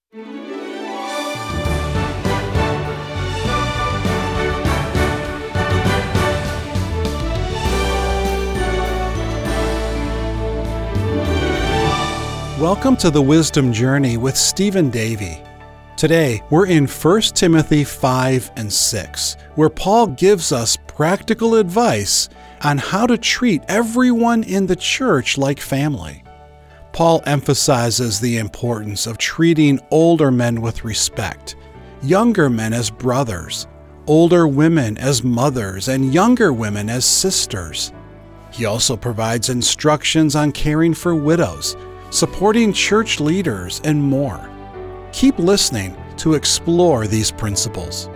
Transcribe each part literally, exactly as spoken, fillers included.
Welcome to the Wisdom Journey with Stephen Davey. Today, we're in First Timothy five and six, where Paul gives us practical advice on how to treat everyone in the church like family. Paul emphasizes the importance of treating older men with respect, younger men as brothers, older women as mothers, and younger women as sisters. He also provides instructions on caring for widows, supporting church leaders, and more. Keep listening to explore these principles.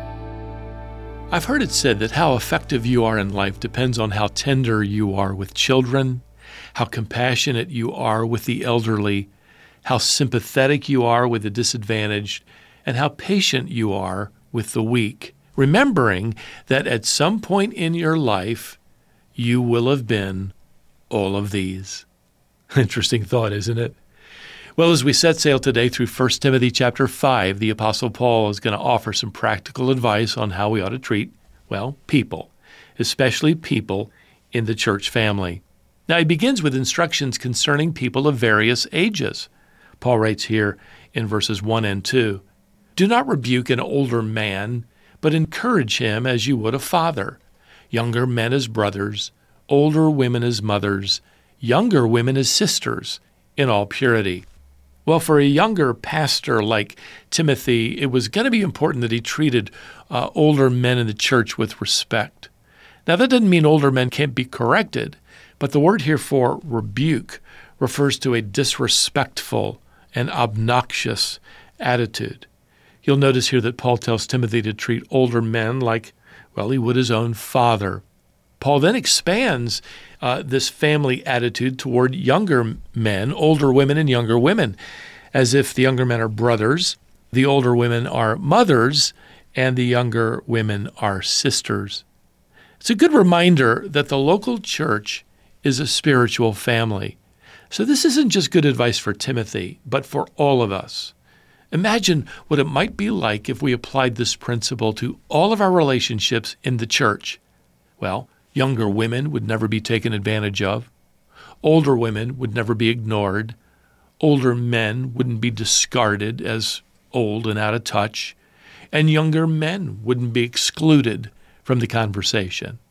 I've heard it said that how effective you are in life depends on how tender you are with children, how compassionate you are with the elderly, how sympathetic you are with the disadvantaged, and how patient you are with the weak, remembering that at some point in your life, you will have been all of these. Interesting thought, isn't it? Well, as we set sail today through First Timothy chapter five, the Apostle Paul is going to offer some practical advice on how we ought to treat, well, people, especially people in the church family. Now, he begins with instructions concerning people of various ages. Paul writes here in verses one and two, "Do not rebuke an older man, but encourage him as you would a father, younger men as brothers, older women as mothers, younger women as sisters, in all purity." Well, for a younger pastor like Timothy, it was going to be important that he treated uh, older men in the church with respect. Now, that doesn't mean older men can't be corrected, but the word here for rebuke refers to a disrespectful and obnoxious attitude. You'll notice here that Paul tells Timothy to treat older men like, well, he would his own father. Paul then expands uh, this family attitude toward younger men, older women, and younger women, as if the younger men are brothers, the older women are mothers, and the younger women are sisters. It's a good reminder that the local church is a spiritual family. So this isn't just good advice for Timothy, but for all of us. Imagine what it might be like if we applied this principle to all of our relationships in the church. Well, younger women would never be taken advantage of. Older women would never be ignored. Older men wouldn't be discarded as old and out of touch. And younger men wouldn't be excluded from the conversation.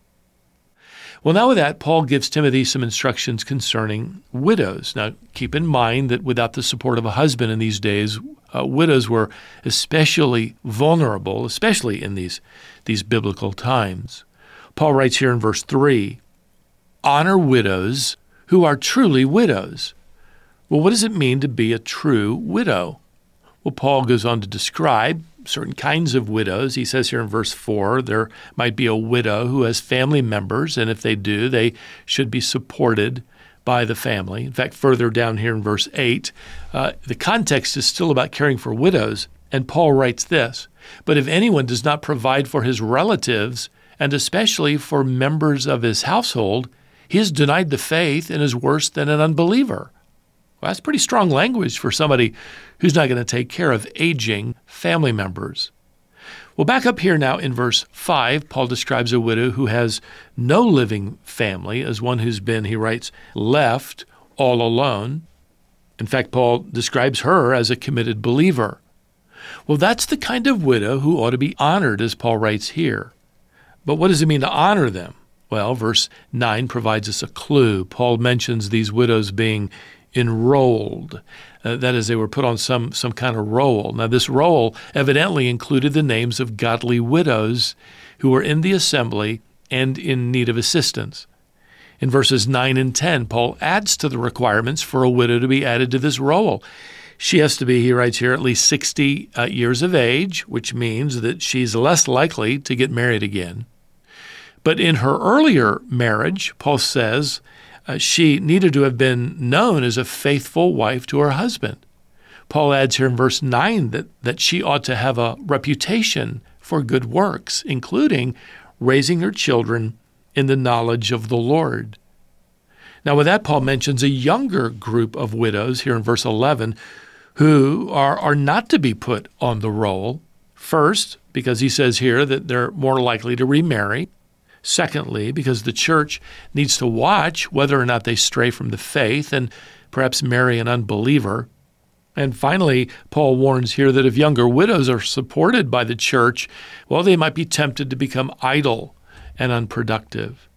Well, now with that, Paul gives Timothy some instructions concerning widows. Now, keep in mind that without the support of a husband in these days, uh, widows were especially vulnerable, especially in these, these biblical times. Paul writes here in verse three, "Honor widows who are truly widows." Well, what does it mean to be a true widow? Well, Paul goes on to describe certain kinds of widows. He says here in verse four, there might be a widow who has family members, and if they do, they should be supported by the family. In fact, further down here in verse eight, uh, the context is still about caring for widows, and Paul writes this, "But if anyone does not provide for his relatives, and especially for members of his household, he has denied the faith and is worse than an unbeliever." Well, that's pretty strong language for somebody who's not going to take care of aging family members. Well, back up here now in verse five, Paul describes a widow who has no living family as one who's been, he writes, left all alone. In fact, Paul describes her as a committed believer. Well, that's the kind of widow who ought to be honored, as Paul writes here. But what does it mean to honor them? Well, verse nine provides us a clue. Paul mentions these widows being enrolled. Uh, that is, they were put on some, some kind of roll. Now, this roll evidently included the names of godly widows who were in the assembly and in need of assistance. In verses nine and ten, Paul adds to the requirements for a widow to be added to this roll. She has to be, he writes here, at least sixty uh, years of age, which means that she's less likely to get married again. But in her earlier marriage, Paul says uh, she needed to have been known as a faithful wife to her husband. Paul adds here in verse nine that, that she ought to have a reputation for good works, including raising her children in the knowledge of the Lord. Now with that, Paul mentions a younger group of widows here in verse eleven who are, are not to be put on the roll. First, because he says here that they're more likely to remarry. Secondly, because the church needs to watch whether or not they stray from the faith and perhaps marry an unbeliever. And finally, Paul warns here that if younger widows are supported by the church, well, they might be tempted to become idle and unproductive.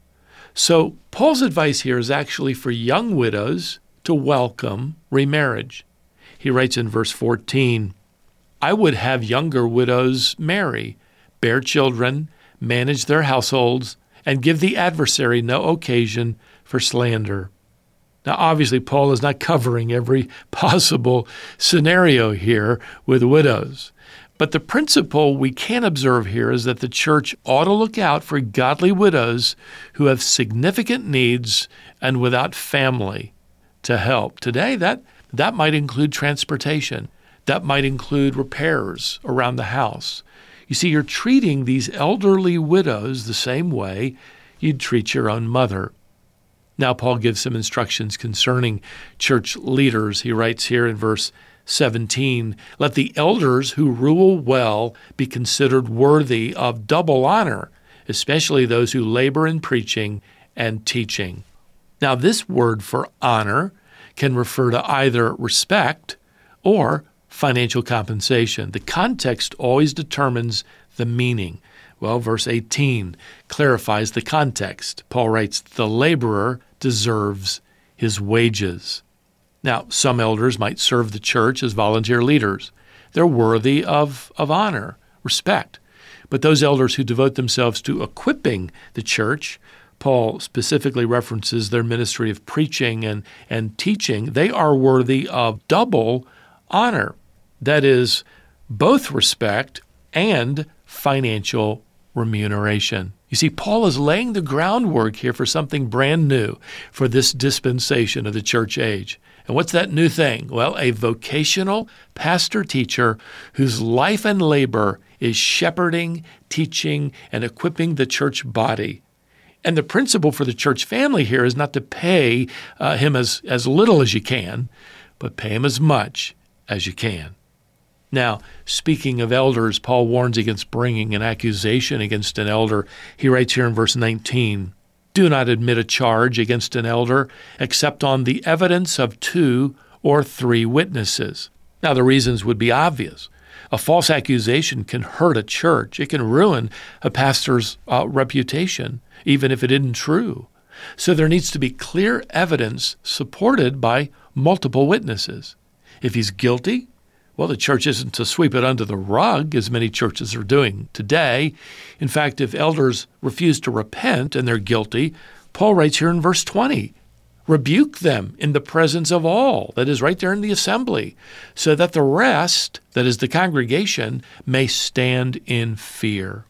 So Paul's advice here is actually for young widows to welcome remarriage. He writes in verse fourteen, I would have younger widows marry, bear children, manage their households, and give the adversary no occasion for slander. Now, obviously, Paul is not covering every possible scenario here with widows. But the principle we can observe here is that the church ought to look out for godly widows who have significant needs and without family to help. Today, that, that might include transportation. That might include repairs around the house. You see, you're treating these elderly widows the same way you'd treat your own mother. Now, Paul gives some instructions concerning church leaders. He writes here in verse seventeen, let the elders who rule well be considered worthy of double honor, especially those who labor in preaching and teaching. Now, this word for honor can refer to either respect or financial compensation. The context always determines the meaning. Well, verse eighteen clarifies the context. Paul writes, the laborer deserves his wages. Now, some elders might serve the church as volunteer leaders. They're worthy of, of honor, respect. But those elders who devote themselves to equipping the church, Paul specifically references their ministry of preaching and, and teaching, they are worthy of double honor. That is, both respect and financial remuneration. You see, Paul is laying the groundwork here for something brand new for this dispensation of the church age. And what's that new thing? Well, a vocational pastor-teacher whose life and labor is shepherding, teaching, and equipping the church body. And the principle for the church family here is not to pay uh, him as, as little as you can, but pay him as much as you can. Now, speaking of elders, Paul warns against bringing an accusation against an elder. He writes here in verse nineteen, do not admit a charge against an elder except on the evidence of two or three witnesses. Now, the reasons would be obvious. A false accusation can hurt a church. It can ruin a pastor's uh, reputation, even if it isn't true. So there needs to be clear evidence supported by multiple witnesses. If he's guilty, well, the church isn't to sweep it under the rug, as many churches are doing today. In fact, if elders refuse to repent and they're guilty, Paul writes here in verse twenty, rebuke them in the presence of all, that is right there in the assembly, so that the rest, that is the congregation, may stand in fear.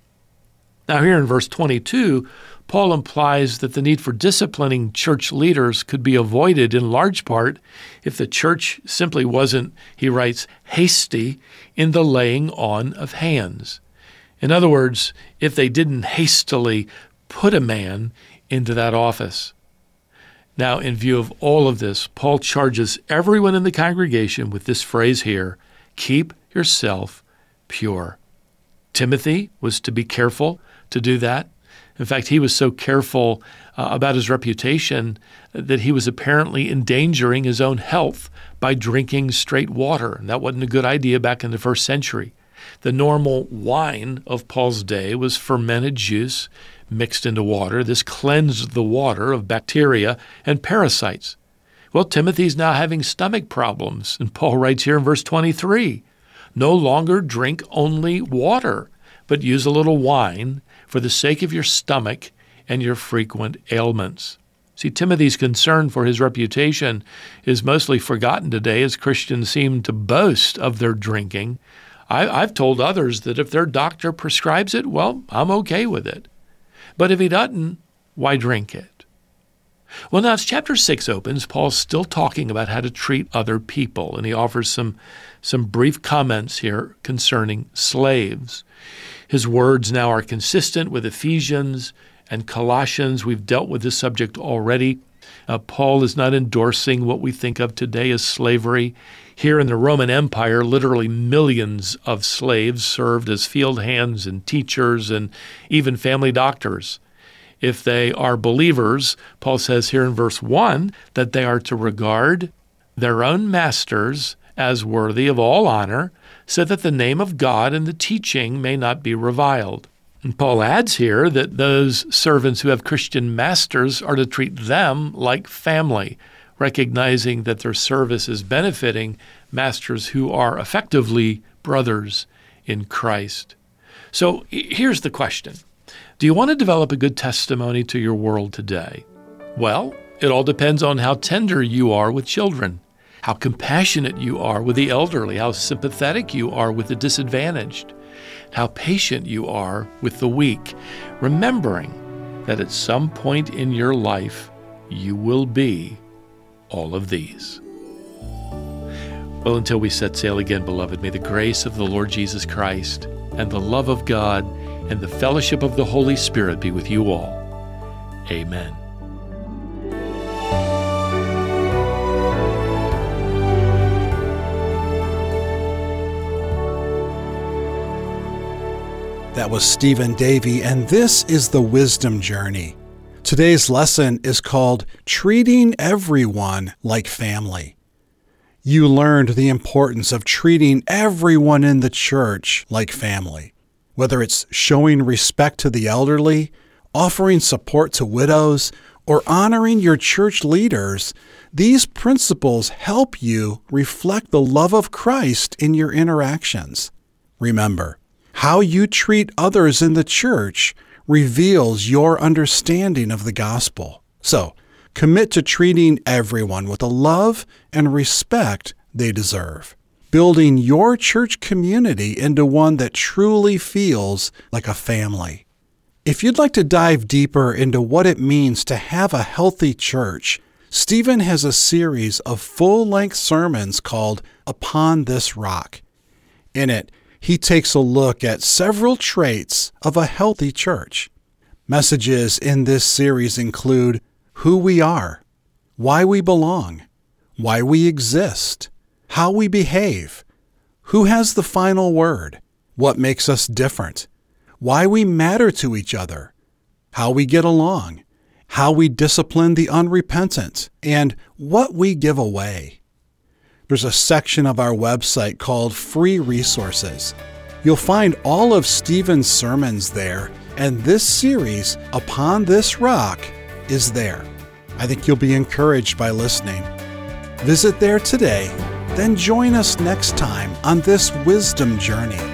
Now here in verse twenty-two, Paul implies that the need for disciplining church leaders could be avoided in large part if the church simply wasn't, he writes, hasty in the laying on of hands. In other words, if they didn't hastily put a man into that office. Now, in view of all of this, Paul charges everyone in the congregation with this phrase here, keep yourself pure. Timothy was to be careful to do that. In fact, he was so careful uh, about his reputation that he was apparently endangering his own health by drinking straight water. And that wasn't a good idea back in the first century. The normal wine of Paul's day was fermented juice mixed into water. This cleansed the water of bacteria and parasites. Well, Timothy's now having stomach problems, and Paul writes here in verse twenty-three, no longer drink only water, but use a little wine for the sake of your stomach and your frequent ailments. See, Timothy's concern for his reputation is mostly forgotten today as Christians seem to boast of their drinking. I, I've told others that if their doctor prescribes it, well, I'm okay with it. But if he doesn't, why drink it? Well, now as chapter six opens, Paul's still talking about how to treat other people, and he offers some, some brief comments here concerning slaves. His words now are consistent with Ephesians and Colossians. We've dealt with this subject already. Uh, Paul is not endorsing what we think of today as slavery. Here in the Roman Empire, literally millions of slaves served as field hands and teachers and even family doctors. If they are believers, Paul says here in verse one that they are to regard their own masters as worthy of all honor, so that the name of God and the teaching may not be reviled. And Paul adds here that those servants who have Christian masters are to treat them like family, recognizing that their service is benefiting masters who are effectively brothers in Christ. So here's the question. Do you want to develop a good testimony to your world today? Well, it all depends on how tender you are with children, how compassionate you are with the elderly, how sympathetic you are with the disadvantaged, how patient you are with the weak, remembering that at some point in your life, you will be all of these. Well, until we set sail again, beloved, may the grace of the Lord Jesus Christ and the love of God and the fellowship of the Holy Spirit be with you all. Amen. That was Stephen Davey, and this is the Wisdom Journey. Today's lesson is called Treating Everyone Like Family. You learned the importance of treating everyone in the church like family. Whether it's showing respect to the elderly, offering support to widows, or honoring your church leaders, these principles help you reflect the love of Christ in your interactions. Remember, how you treat others in the church reveals your understanding of the gospel. So, commit to treating everyone with the love and respect they deserve, building your church community into one that truly feels like a family. If you'd like to dive deeper into what it means to have a healthy church, Stephen has a series of full-length sermons called Upon This Rock. In it, he takes a look at several traits of a healthy church. Messages in this series include who we are, why we belong, why we exist, how we behave, who has the final word, what makes us different, why we matter to each other, how we get along, how we discipline the unrepentant, and what we give away. There's a section of our website called Free Resources. You'll find all of Stephen's sermons there, and this series, Upon This Rock, is there. I think you'll be encouraged by listening. Visit there today, then join us next time on this wisdom journey.